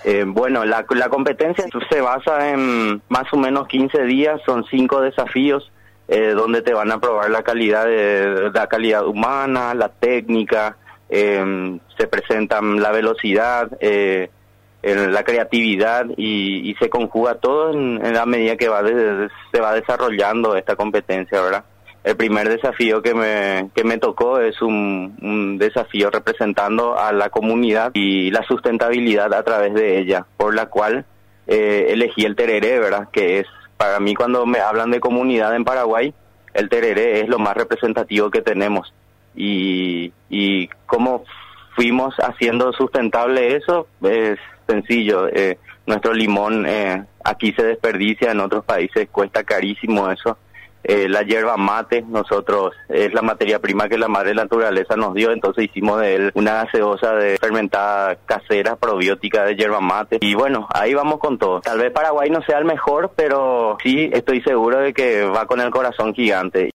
Bueno, la competencia se basa en más o menos 15 días, son 5 desafíos donde te van a probar la calidad humana, la técnica, se presentan la velocidad, la creatividad y se conjuga todo en la medida que se va desarrollando esta competencia, ¿verdad? El primer desafío que me tocó es un desafío representando a la comunidad y la sustentabilidad a través de ella, por la cual elegí el tereré, ¿verdad? Que es, para mí, cuando me hablan de comunidad en Paraguay, el tereré es lo más representativo que tenemos. Y cómo fuimos haciendo sustentable eso es sencillo. Nuestro limón aquí se desperdicia, en otros países cuesta carísimo eso. La yerba mate, nosotros es la materia prima que la madre naturaleza nos dio, entonces hicimos de él una gaseosa de fermentada casera probiótica de yerba mate. Y bueno, ahí vamos con todo. Tal vez Paraguay no sea el mejor, pero sí estoy seguro de que va con el corazón gigante.